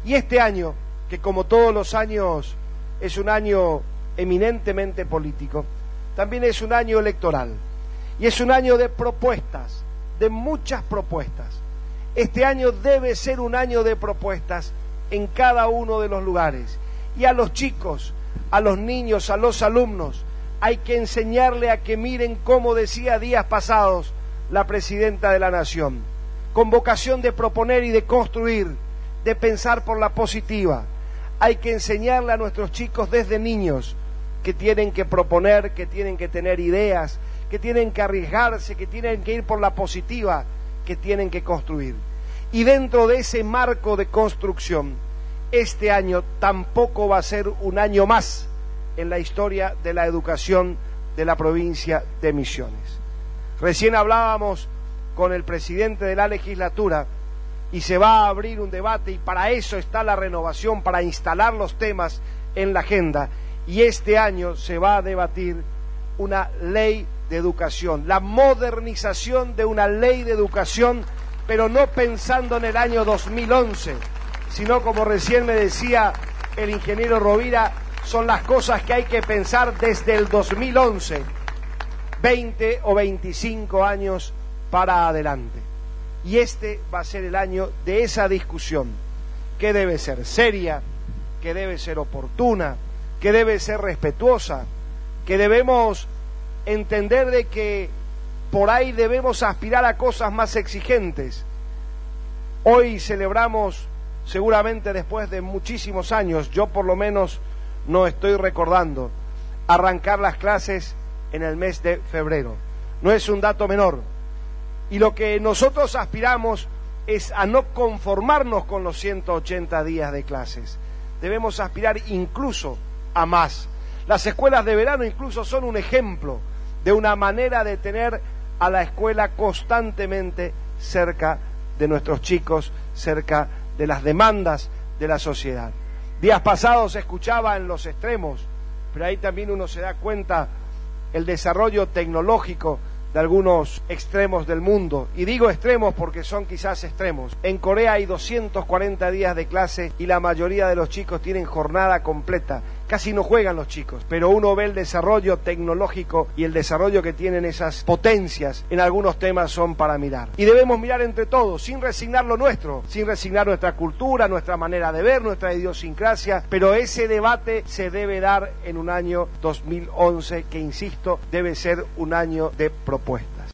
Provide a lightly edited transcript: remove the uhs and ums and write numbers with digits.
Y este año, que como todos los años es un año eminentemente político, también es un año electoral. Y es un año de propuestas, de muchas propuestas. Este año debe ser un año de propuestas en cada uno de los lugares. Y a los chicos, a los niños, a los alumnos, hay que enseñarle a que miren cómo decía días pasados la Presidenta de la Nación, con vocación de proponer y de construir, de pensar por la positiva. Hay que enseñarle a nuestros chicos desde niños que tienen que proponer, que tienen que tener ideas, que tienen que arriesgarse, que tienen que ir por la positiva, que tienen que construir. Y dentro de ese marco de construcción, este año tampoco va a ser un año más en la historia de la educación de la provincia de Misiones. Recién hablábamos con el presidente de la legislatura y se va a abrir un debate, y para eso está la renovación, para instalar los temas en la agenda, y este año se va a debatir una ley de educación, la modernización de una ley de educación, pero no pensando en el año 2011, sino, como recién me decía el ingeniero Rovira, son las cosas que hay que pensar desde el 2011, 20 o 25 años para adelante. Y este va a ser el año de esa discusión, que debe ser seria, que debe ser oportuna, que debe ser respetuosa, que debemos entender de que por ahí debemos aspirar a cosas más exigentes. Hoy celebramos, seguramente después de muchísimos años, yo por lo menos no estoy recordando, arrancar las clases en el mes de febrero. No es un dato menor. Y lo que nosotros aspiramos es a no conformarnos con los 180 días de clases. Debemos aspirar incluso a más. Las escuelas de verano incluso son un ejemplo de una manera de tener a la escuela constantemente cerca de nuestros chicos, cerca de las demandas de la sociedad. Días pasados se escuchaba en los extremos, pero ahí también uno se da cuenta el desarrollo tecnológico de algunos extremos del mundo. Y digo extremos porque son quizás extremos. En Corea hay 240 días de clase y la mayoría de los chicos tienen jornada completa. Casi no juegan los chicos, pero uno ve el desarrollo tecnológico y el desarrollo que tienen esas potencias. En algunos temas son para mirar. Y debemos mirar entre todos, sin resignar lo nuestro, sin resignar nuestra cultura, nuestra manera de ver, nuestra idiosincrasia, pero ese debate se debe dar en un año 2011 que, insisto, debe ser un año de propuestas.